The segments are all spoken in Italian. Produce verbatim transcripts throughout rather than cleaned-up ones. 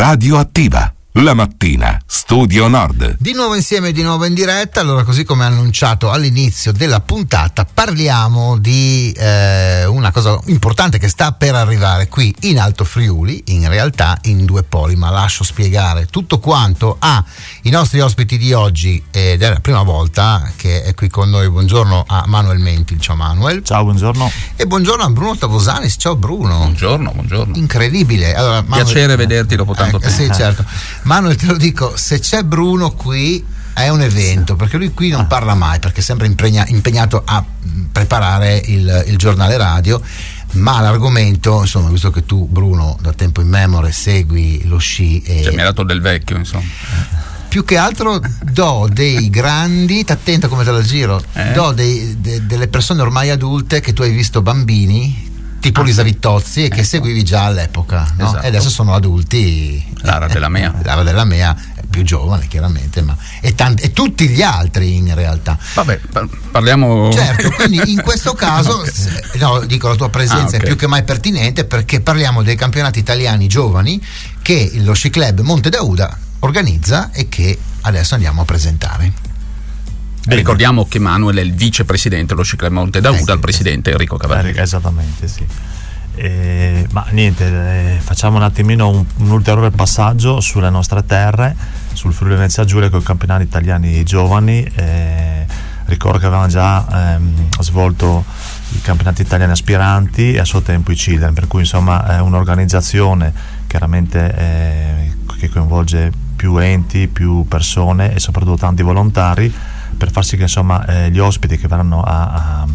Radioattiva. La mattina, Studio Nord. Di nuovo insieme, di nuovo in diretta. Allora, così come annunciato all'inizio della puntata, parliamo di eh, una cosa importante che sta per arrivare qui in Alto Friuli, in realtà in due poli, ma lascio spiegare tutto quanto ai nostri ospiti di oggi, ed è la prima volta che è qui con noi. Buongiorno a Manuel Mentil. Ciao Manuel. Ciao, buongiorno. E buongiorno a Bruno Tavosanis. Ciao Bruno. Buongiorno, buongiorno. Incredibile. Allora, Manuel, piacere vederti dopo tanto eh, tempo. Sì, certo. Manuel, te lo dico, se c'è Bruno qui è un evento, perché lui qui non parla mai, perché è sempre impegna, impegnato a preparare il, il giornale radio, ma l'argomento, insomma, visto che tu, Bruno, da tempo immemore segui lo sci e cioè, mi ha dato del vecchio, insomma, più che altro do dei grandi, t'attenta come te la giro, eh? do dei, de, delle persone ormai adulte che tu hai visto bambini, tipo Lisa Vittozzi, e che ecco. seguivi già all'epoca, no? Esatto. E adesso sono adulti. Lara della Mea. Lara della Mea è più giovane, chiaramente, ma e, tanti, e tutti gli altri in realtà. Vabbè, parliamo. Certo, quindi in questo caso, no, dico, la tua presenza ah, okay. è più che mai pertinente, perché parliamo dei campionati italiani giovani che lo Sci Club Monte Dauda organizza e che adesso andiamo a presentare. Bene. Ricordiamo che Manuel è il vicepresidente dello Sci Club Monte Dauda, ecco, il presidente Enrico Cavalieri. Esattamente, sì. Eh, ma niente, eh, facciamo un attimino un, un ulteriore passaggio sulle nostre terre, sul Friuli Venezia Giulia, con i campionati italiani giovani. Eh, ricordo che avevamo già ehm, svolto i campionati italiani aspiranti e a suo tempo i Children, per cui insomma è un'organizzazione chiaramente eh, che coinvolge più enti, più persone e soprattutto tanti volontari, per far sì che insomma eh, gli ospiti che verranno a, a,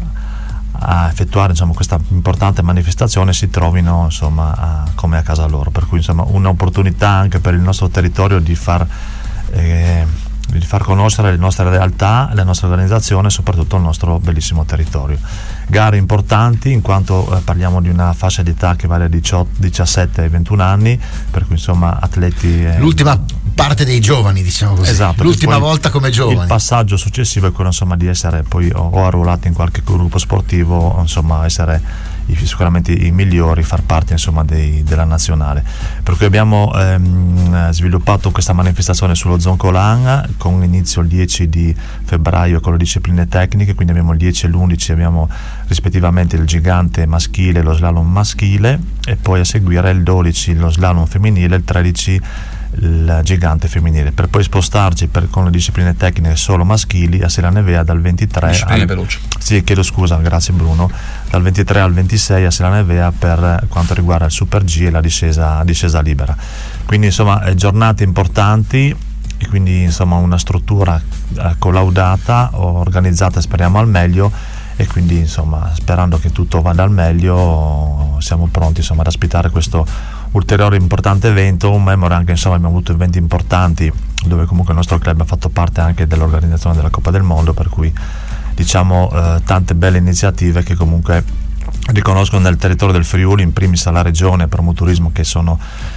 a effettuare insomma questa importante manifestazione si trovino insomma a, come a casa loro, per cui insomma un'opportunità anche per il nostro territorio di far eh, di far conoscere le nostre realtà, la nostra organizzazione e soprattutto il nostro bellissimo territorio. Gare importanti in quanto eh, parliamo di una fascia di età che va da diciassette ai ventuno anni, per cui insomma atleti eh, l'ultima parte dei giovani, diciamo così. Esatto, l'ultima volta come giovani. Il passaggio successivo è quello insomma di essere poi o, o arruolati in qualche gruppo sportivo o insomma essere i, sicuramente i migliori, far parte insomma dei, della nazionale, per cui abbiamo ehm, sviluppato questa manifestazione sullo Zoncolan con inizio il dieci di febbraio con le discipline tecniche, quindi abbiamo il dieci e l'undici, abbiamo rispettivamente il gigante maschile e lo slalom maschile, e poi a seguire il dodici lo slalom femminile, il tredici il gigante femminile, per poi spostarci per, con le discipline tecniche solo maschili a Sela Nevea dal ventitré discipline al, veloci. Sì, chiedo scusa, grazie Bruno, dal ventitré al ventisei a Sela Nevea per quanto riguarda il Super G e la discesa, discesa libera. Quindi insomma eh, giornate importanti, e quindi insomma una struttura eh, collaudata, organizzata speriamo al meglio, e quindi insomma sperando che tutto vada al meglio siamo pronti insomma ad ospitare questo ulteriore importante evento. Un memore anche, insomma abbiamo avuto eventi importanti dove comunque il nostro club ha fatto parte anche dell'organizzazione della Coppa del Mondo, per cui diciamo eh, tante belle iniziative che comunque riconoscono nel territorio del Friuli, in primis alla regione Promoturismo, che sono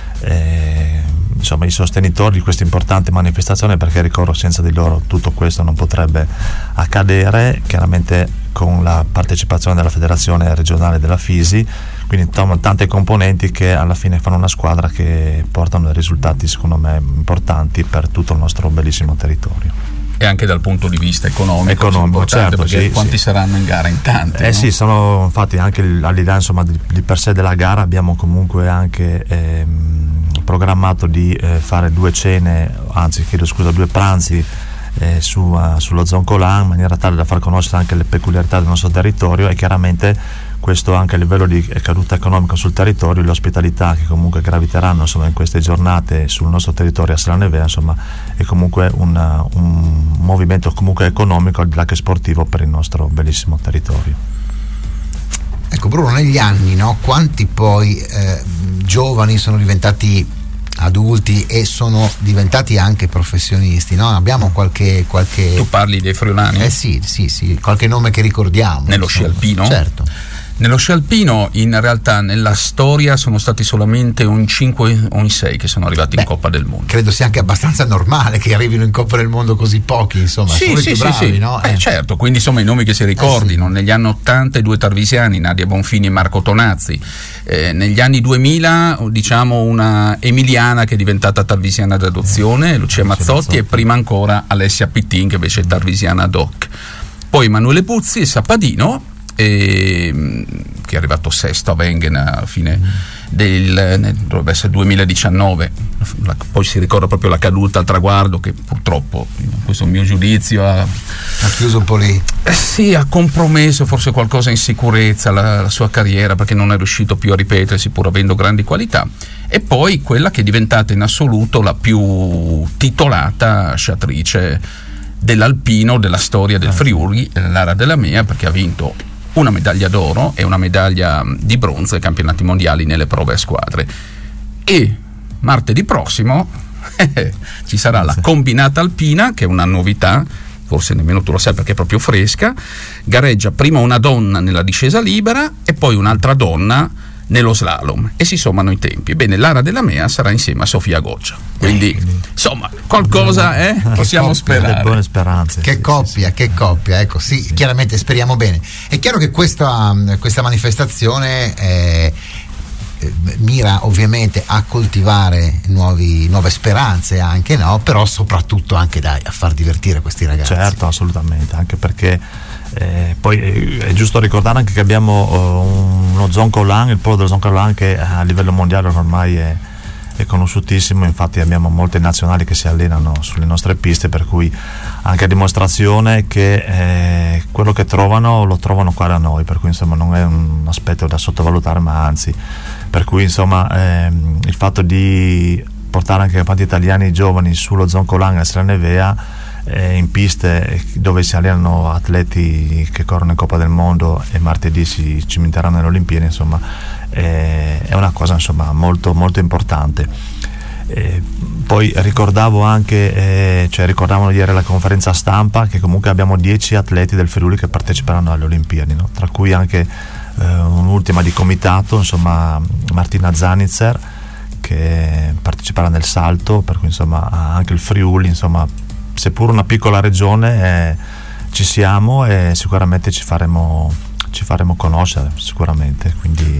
eh, insomma i sostenitori di questa importante manifestazione, perché ricordo senza di loro tutto questo non potrebbe accadere, chiaramente con la partecipazione della federazione regionale della Fisi, quindi insomma tante componenti che alla fine fanno una squadra che portano dei risultati secondo me importanti per tutto il nostro bellissimo territorio. E anche dal punto di vista economico, economico certo, perché sì, quanti sì. saranno in gara? In tanti? Eh no? sì, sono infatti anche al di là insomma di, di per sé della gara abbiamo comunque anche ehm, programmato di eh, fare due cene, anzi chiedo scusa, due pranzi eh, su, uh, sullo Zoncolan, in maniera tale da far conoscere anche le peculiarità del nostro territorio, e chiaramente questo anche a livello di caduta economica sul territorio, le ospitalità che comunque graviteranno insomma in queste giornate sul nostro territorio a Sela Nevea, insomma è comunque un, un movimento comunque economico al di là che sportivo per il nostro bellissimo territorio. Ecco Bruno, negli anni, no, quanti poi eh, giovani sono diventati adulti e sono diventati anche professionisti, no? Abbiamo qualche, qualche... Tu parli dei friulani? Eh sì, sì, sì, qualche nome che ricordiamo. Nello sci alpino? Certo. Nello sci alpino in realtà nella storia sono stati solamente un cinque o un sei che sono arrivati Beh, in Coppa del Mondo. Credo sia anche abbastanza normale che arrivino in Coppa del Mondo così pochi, insomma, sì, sono sì, più sì, bravi, sì. no? Beh, eh. certo, quindi insomma i nomi che si ricordino, eh sì. Negli anni ottanta i due tarvisiani, Nadia Bonfini e Marco Tonazzi, eh, negli anni duemila diciamo una emiliana che è diventata tarvisiana d'adozione, Lucia Mazzotti, e prima ancora Alessia Pittin che invece è tarvisiana ad hoc. Poi Emanuele Puzzi e Sappadino, E, che è arrivato sesto a Wengen a fine del dovrebbe essere duemiladiciannove, la, poi si ricorda proprio la caduta al traguardo che purtroppo, questo è il mio giudizio, ha, ha chiuso un po' lì, eh sì, ha compromesso forse qualcosa in sicurezza la, la sua carriera, perché non è riuscito più a ripetersi pur avendo grandi qualità. E poi quella che è diventata in assoluto la più titolata sciatrice dell'alpino della storia del Friuli, Lara Della Mea, perché ha vinto una medaglia d'oro e una medaglia di bronzo ai campionati mondiali nelle prove a squadre. E martedì prossimo eh, ci sarà la combinata alpina, che è una novità, forse nemmeno tu lo sai perché è proprio fresca. Gareggia prima una donna nella discesa libera e poi un'altra donna nello slalom e si sommano i tempi. Ebbene, Lara Della Mea sarà insieme a Sofia Goccia, quindi insomma qualcosa eh, possiamo coppia, sperare. Buone speranze. Che sì, coppia, sì, che coppia, ecco, sì, sì, chiaramente speriamo bene. È chiaro che questa, questa manifestazione eh, mira ovviamente a coltivare nuovi, nuove speranze anche, no? Però soprattutto anche dai, a far divertire questi ragazzi. Certo, assolutamente, anche perché eh, poi è, è giusto ricordare anche che abbiamo uh, uno Zoncolan, il polo dello Zoncolan, che a livello mondiale ormai è, è conosciutissimo, infatti abbiamo molte nazionali che si allenano sulle nostre piste, per cui anche a dimostrazione che eh, quello che trovano lo trovano qua da noi, per cui insomma non è un aspetto da sottovalutare, ma anzi, per cui insomma ehm, il fatto di portare anche campionati italiani giovani sullo Zoncolan e Sella Nevea eh, in piste dove si allenano atleti che corrono in Coppa del Mondo e martedì si cimenteranno nelle Olimpiadi, insomma eh, è una cosa insomma molto molto importante. Eh, poi ricordavo anche eh, cioè ricordavano ieri alla conferenza stampa che comunque abbiamo dieci atleti del Friuli che parteciperanno alle Olimpiadi, no? Tra cui anche eh, un'ultima di comitato, insomma Martina Zanitzer, che parteciperà nel salto, per cui insomma anche il Friuli, insomma seppur una piccola regione eh, ci siamo e sicuramente ci faremo ci faremo conoscere sicuramente, quindi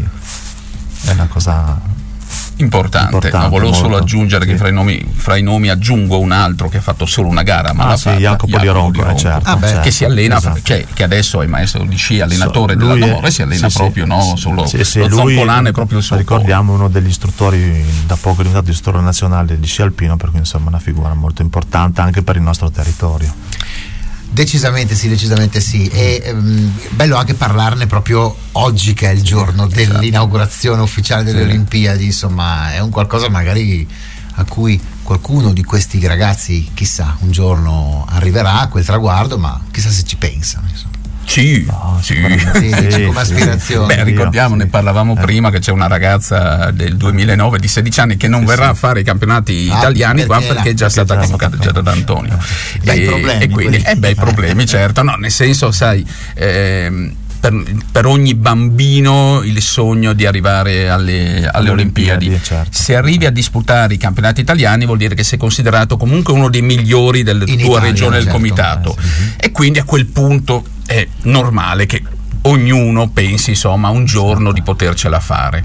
è una cosa importante, importante no, volevo molto, solo aggiungere sì. che fra i, nomi, fra i nomi aggiungo un altro che ha fatto solo una gara, ma ah, l'ha sì, fatta, Jacopo Di Ronco, eh, certo, ah, beh, certo, che si allena, esatto. cioè, che adesso è maestro di sci, allenatore So, della è, Novore, si allena sì, proprio sì, no, sì, sullo sì, sì, lo lui, Zoncolan è proprio il suo ricordiamo uno degli istruttori da poco diventato istruttore nazionale di sci alpino, per cui insomma una figura molto importante anche per il nostro territorio. Decisamente sì, decisamente sì. E ehm, bello anche parlarne proprio oggi, che è il giorno dell'inaugurazione ufficiale delle sì. Olimpiadi. Insomma, è un qualcosa magari a cui qualcuno di questi ragazzi, chissà, un giorno arriverà a quel traguardo, ma chissà se ci pensano, insomma. Sì, no, sì. sì, sì, come aspirazione. Beh, ricordiamo, sì. ne parlavamo eh. prima, che c'è una ragazza del duemilanove di sedici anni che non sì, verrà sì. a fare i campionati ah, italiani perché qua perché là, è già perché stata già convocata già da Antonio. Bei e, problemi, e quindi quelli. eh, bei problemi, certo, no, nel senso, sai, ehm, per, per ogni bambino il sogno di arrivare alle, alle, alle Olimpiadi, Olimpiadi, certo. Se arrivi a disputare i campionati italiani vuol dire che sei considerato comunque uno dei migliori della In tua Italia, regione del certo. comitato, Eh, sì. e quindi a quel punto è normale che ognuno pensi insomma un giorno di potercela fare.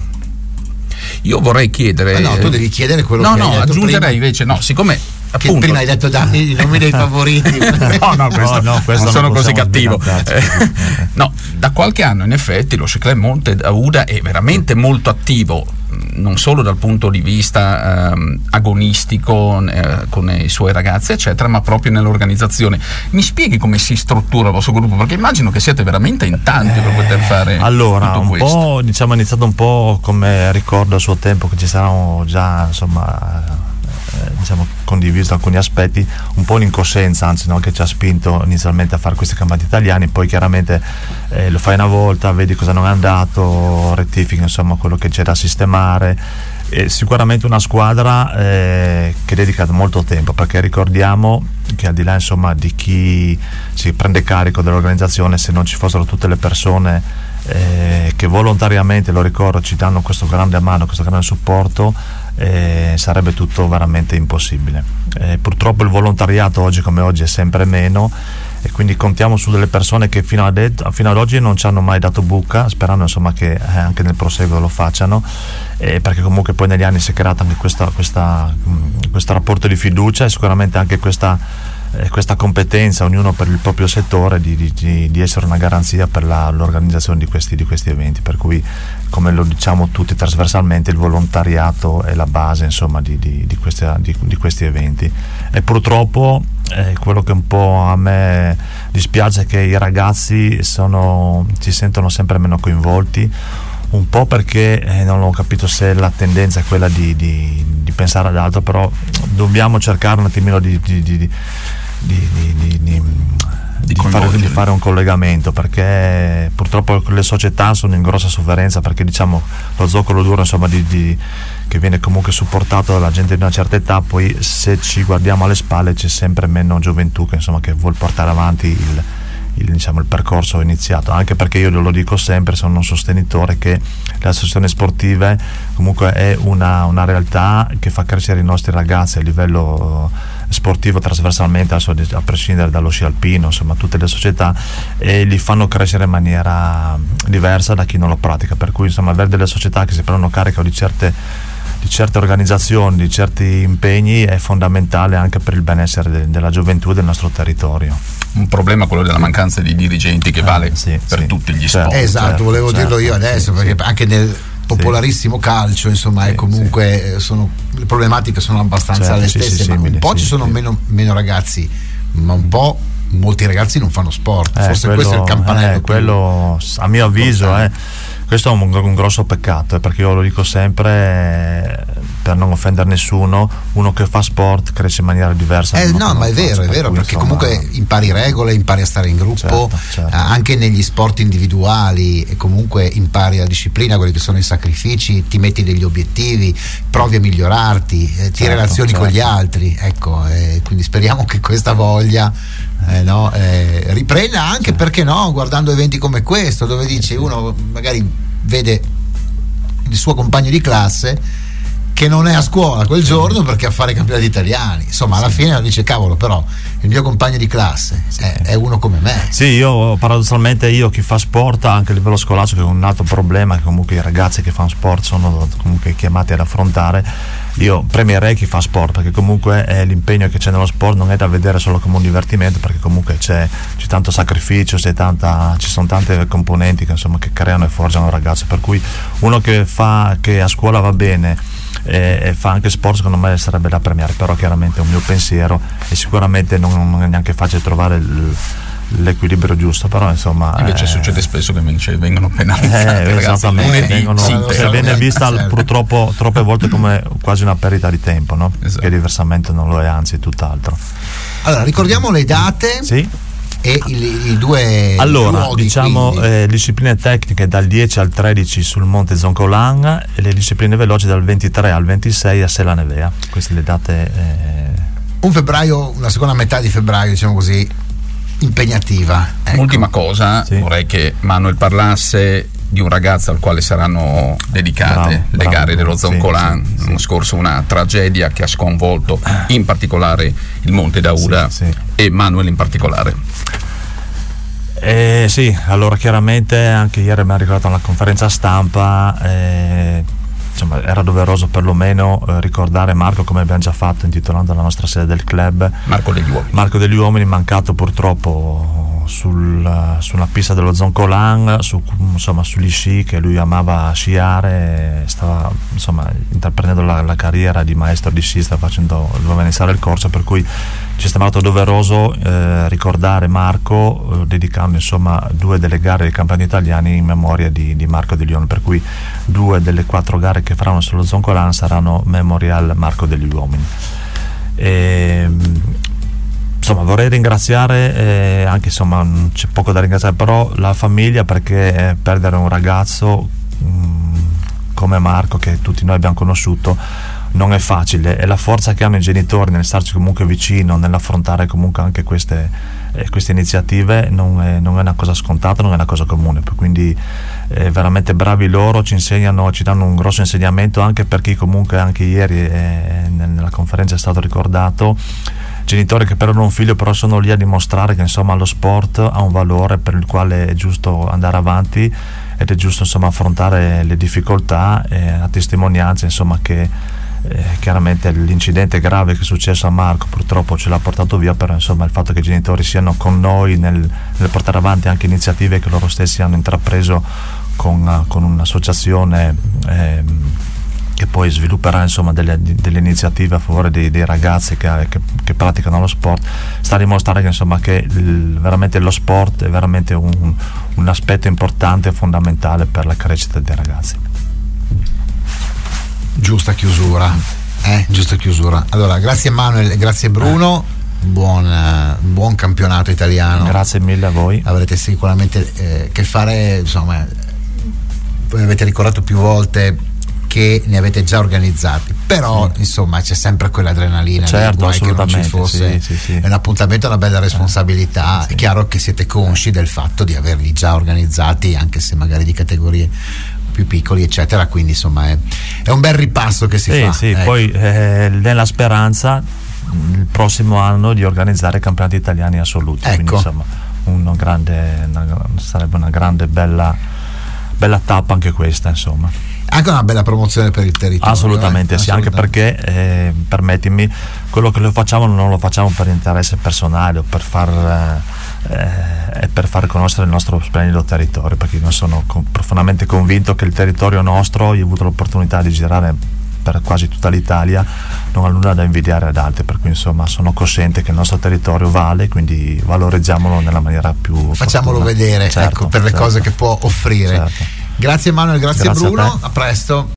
Io vorrei chiedere, Ma no, tu devi chiedere quello no che no hai detto aggiungerei prima. invece no, siccome Che appunto prima hai detto dammi i nomi dei favoriti. no no questo, No, no, questo non sono non così possiamo cattivo sbilancarci. Eh, no, da qualche anno in effetti lo Ciclè Monte Aouda è veramente molto attivo, non solo dal punto di vista ehm, agonistico eh, con i suoi ragazzi eccetera, ma proprio nell'organizzazione. Mi spieghi come si struttura il vostro gruppo, perché immagino che siete veramente in tanti eh, per poter fare allora tutto un questo. po', diciamo, è iniziato un po' come ricordo a suo tempo, che ci saranno già insomma eh, diciamo condiviso alcuni aspetti, un po' l'incoscienza anzi, no, che ci ha spinto inizialmente a fare questi campionati italiani. Poi chiaramente eh, lo fai una volta, vedi cosa non è andato, rettifichi insomma quello che c'è da sistemare. E sicuramente una squadra eh, che dedica molto tempo, perché ricordiamo che al di là insomma di chi si prende carico dell'organizzazione, se non ci fossero tutte le persone eh, che volontariamente, lo ricordo, ci danno questo grande mano, questo grande supporto, eh, sarebbe tutto veramente impossibile. Eh, purtroppo il volontariato oggi come oggi è sempre meno, e quindi contiamo su delle persone che fino ad, fino ad oggi non ci hanno mai dato bucca, sperando insomma che eh, anche nel proseguo lo facciano, eh, perché comunque poi negli anni si è creato anche questa, questa, mh, questo rapporto di fiducia, e sicuramente anche questa, eh, questa competenza, ognuno per il proprio settore, di, di, di essere una garanzia per la, l'organizzazione di questi, di questi eventi, per cui, come lo diciamo tutti trasversalmente, il volontariato è la base insomma di, di, di, questi, di, di questi eventi. E purtroppo eh, quello che un po' a me dispiace è che i ragazzi sono, si sentono sempre meno coinvolti, un po' perché eh, non ho capito se la tendenza è quella di, di, di pensare ad altro, però dobbiamo cercare un attimino di, di, di, di, di, di, di Di fare, di fare un collegamento, perché purtroppo le società sono in grossa sofferenza, perché diciamo lo zoccolo duro insomma di, di, che viene comunque supportato dalla gente di una certa età, poi se ci guardiamo alle spalle c'è sempre meno gioventù che insomma che vuol portare avanti il, il, diciamo, il percorso iniziato, anche perché io lo dico sempre, sono un sostenitore che le associazioni sportive comunque è una, una realtà che fa crescere i nostri ragazzi a livello sportivo trasversalmente, a prescindere dallo sci alpino, insomma tutte le società, e li fanno crescere in maniera diversa da chi non lo pratica, per cui insomma avere delle società che si prendono carico di certe, di certe organizzazioni, di certi impegni è fondamentale anche per il benessere de, della gioventù del nostro territorio. Un problema quello della mancanza di dirigenti che vale eh, sì, per sì, tutti gli certo, sport. Esatto, certo, volevo certo, dirlo io adesso, sì, perché sì. anche nel popolarissimo calcio insomma sì, è comunque sì. sono, le problematiche sono abbastanza Certo, le sì, stesse, sì, ma simili, un po' sì, ci sono sì. meno, meno ragazzi, ma un po' molti ragazzi non fanno sport, Eh, forse quello, questo è il campanello eh, quello a mio avviso eh, questo è un, un grosso peccato, eh, perché io lo dico sempre, eh, per non offendere nessuno, uno che fa sport cresce in maniera diversa. Eh, no, ma è vero, faccio, è vero, cui, perché insomma, comunque impari regole, impari a stare in gruppo, certo, certo. eh, anche negli sport individuali, e comunque impari la disciplina, quelli che sono i sacrifici, ti metti degli obiettivi, provi a migliorarti, eh, ti Certo, relazioni certo. con gli altri, ecco, eh, quindi speriamo che questa voglia eh, no, eh, riprenda anche, perché no, guardando eventi come questo, dove dice uno magari vede il suo compagno di classe che non è a scuola quel giorno perché a fare i campionati italiani, insomma alla sì. fine dice cavolo, però il mio compagno di classe Sì. è, è uno come me. Sì, io paradossalmente, io chi fa sport anche a livello scolastico, è un altro problema che comunque i ragazzi che fanno sport sono comunque chiamati ad affrontare. Io premierei chi fa sport, perché comunque è l'impegno che c'è nello sport non è da vedere solo come un divertimento, perché comunque c'è, c'è tanto sacrificio, c'è tanta, ci sono tante componenti che insomma che creano e forgiano un ragazzo, per cui uno che fa, che a scuola va bene e, e fa anche sport, secondo me sarebbe da premiare, però chiaramente è un mio pensiero e sicuramente non, non è neanche facile trovare il, l'equilibrio giusto, però insomma Invece eh, succede spesso che invece vengono penalizzati, eh, ragazzi, esattamente, lunedì vengono, si sì, se integrano. viene vista certo. purtroppo troppe volte come quasi una perdita di tempo, no? Esatto. Che diversamente non lo è, anzi tutt'altro. Allora ricordiamo le date Sì. e i, i due Allora, luoghi, diciamo quindi. eh, discipline tecniche dal dieci al tredici sul Monte Zoncolan e le discipline veloci dal ventitré al ventisei a Sela Nevea. Queste le date. Eh... Un febbraio, una seconda metà di febbraio, diciamo così, impegnativa. Ecco. Ultima cosa, Sì. vorrei che Manuel parlasse di un ragazzo al quale saranno dedicate Bravo, le bravo, gare dello sì, Zoncolan. sì, sì. L'anno scorso una tragedia che ha sconvolto in particolare il Monte d'Auda Sì, sì. e Manuel in particolare. Eh, sì, allora chiaramente anche ieri mi ha ricordato una conferenza stampa, eh, insomma era doveroso perlomeno eh, ricordare Marco, come abbiamo già fatto intitolando la nostra sede del club, Marco degli Uomini. Marco degli Uomini, mancato purtroppo sul, sulla pista dello Zoncolan, su, insomma sugli sci che lui amava sciare, stava insomma intraprendendo la, la carriera di maestro di sci, stava facendo, doveva iniziare il corso, per cui ci è sembrato doveroso eh, ricordare Marco, eh, dedicando insomma due delle gare dei campionati italiani in memoria di, di Marco degli Uomini, per cui due delle quattro gare che faranno sullo Zoncolan saranno Memorial Marco degli Uomini. E, insomma vorrei ringraziare eh, anche insomma c'è poco da ringraziare, però la famiglia, perché eh, perdere un ragazzo mh, come Marco, che tutti noi abbiamo conosciuto, non è facile, e la forza che hanno i genitori nel starci comunque vicino, nell'affrontare comunque anche queste eh, queste iniziative non è, non è una cosa scontata, non è una cosa comune, quindi eh, veramente bravi loro, ci insegnano, ci danno un grosso insegnamento, anche per chi comunque anche ieri eh, nella conferenza è stato ricordato, genitori che perdono un figlio però sono lì a dimostrare che insomma lo sport ha un valore per il quale è giusto andare avanti ed è giusto insomma affrontare le difficoltà, eh, a testimonianza insomma che eh, chiaramente l'incidente grave che è successo a Marco purtroppo ce l'ha portato via, però insomma il fatto che i genitori siano con noi nel, nel portare avanti anche iniziative che loro stessi hanno intrapreso con, con un'associazione eh, che poi svilupperà insomma delle, delle iniziative a favore dei, dei ragazzi che, che, che praticano lo sport, sta a dimostrare che insomma che il, veramente lo sport è veramente un, un aspetto importante e fondamentale per la crescita dei ragazzi. Giusta chiusura, eh? Giusta chiusura. Allora, grazie Manuel e grazie Bruno, buon, uh, buon campionato italiano. Grazie mille a voi. Avrete sicuramente eh, che fare, insomma, voi avete ricordato più volte che ne avete già organizzati, però mm. insomma c'è sempre quell'adrenalina, certo, guai che non ci fosse, sì, sì, sì. È un appuntamento, una bella responsabilità, sì. È chiaro che siete consci del fatto di averli già organizzati, anche se magari di categorie più piccoli eccetera, quindi insomma è, è un bel ripasso che si sì, fa, sì, ecco. Poi eh, nella speranza il prossimo anno di organizzare campionati italiani assoluti, ecco. Quindi insomma uno grande, una, sarebbe una grande bella bella tappa anche questa, insomma. Anche una bella promozione per il territorio. Assolutamente eh? sì, Assolutamente. anche perché eh, permettimi, quello che lo facciamo non lo facciamo per interesse personale o per far eh, per far conoscere il nostro splendido territorio, perché io sono con, profondamente convinto che il territorio nostro, io ho avuto l'opportunità di girare per quasi tutta l'Italia, non ha nulla da invidiare ad altri, per cui insomma sono cosciente che il nostro territorio vale, quindi valorizziamolo nella maniera più facciamolo opportuna. vedere, Certo, ecco, per le certo. cose che può offrire. Certo. Grazie Manuel, grazie, grazie Bruno, a, a presto.